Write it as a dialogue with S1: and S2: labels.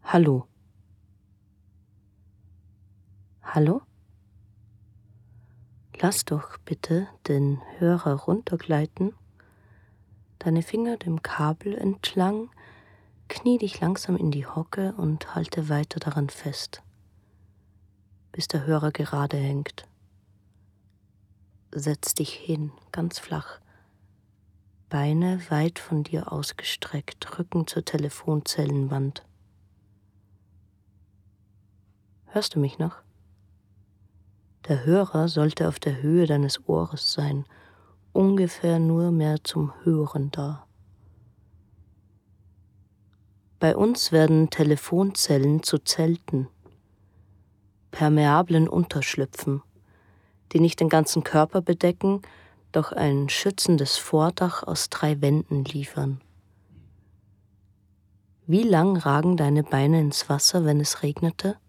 S1: Hallo. Hallo? Lass doch bitte den Hörer runtergleiten, deine Finger dem Kabel entlang, knie dich langsam in die Hocke und halte weiter daran fest, bis der Hörer gerade hängt. Setz dich hin, ganz flach, Beine weit von dir ausgestreckt, Rücken zur Telefonzellenwand. Hörst du mich noch? Der Hörer sollte auf der Höhe deines Ohres sein, ungefähr nur mehr zum Hören da. Bei uns werden Telefonzellen zu Zelten, permeablen Unterschlüpfen, die nicht den ganzen Körper bedecken, doch ein schützendes Vordach aus 3 Wänden liefern. Wie lang ragen deine Beine ins Wasser, wenn es regnete?